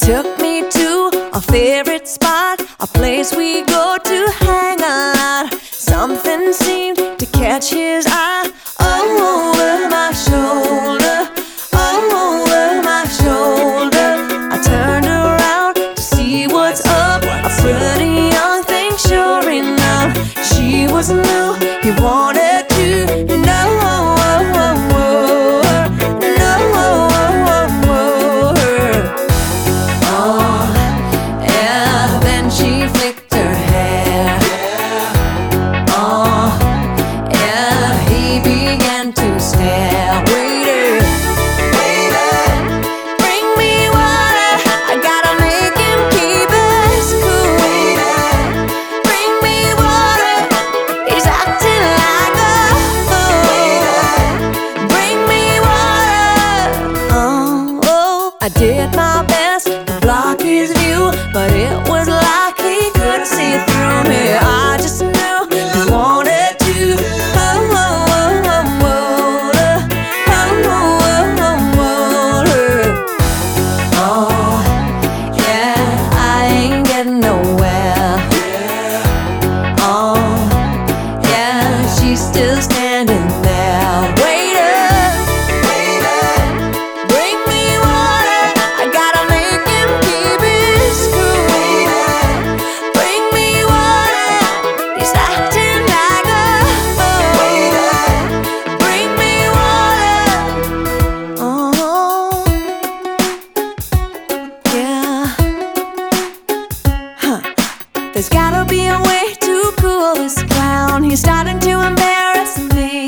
took me to our favorite spot, a place we go to hang out. Something seemed to catch his eye. Over my shoulder, over my shoulder. I turned around to see what's up. A pretty young thing, sure enough. She was new, he wanted to know. I did my best to block his view, but it was like he couldn't see through me. I just knew he wanted to. Oh, yeah, I ain't getting nowhere. Oh, yeah, she's still standing there, waiting. There's gotta be a way to cool this clown. He's starting to embarrass me.